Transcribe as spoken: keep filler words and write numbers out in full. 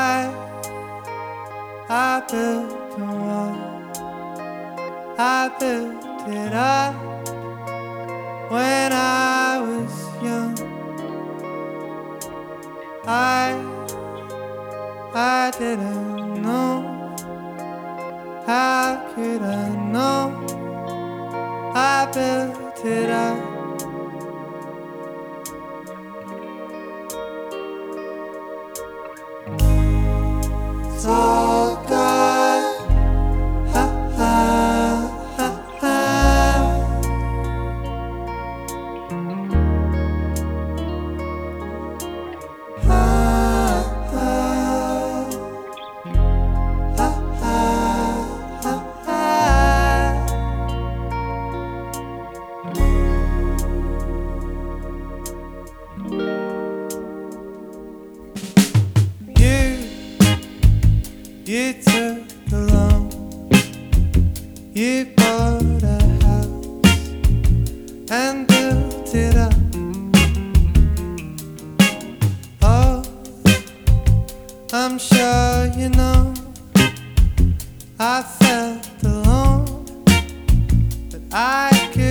I, I built the wall. I built it up when I was young. I, I didn't know. How could I know? I built it up. It's all God. Ha ha ha ha. Ha ha ha ha ha ha. You You took a loan. You bought a house and built it up. Oh, I'm sure you know I felt alone, but I could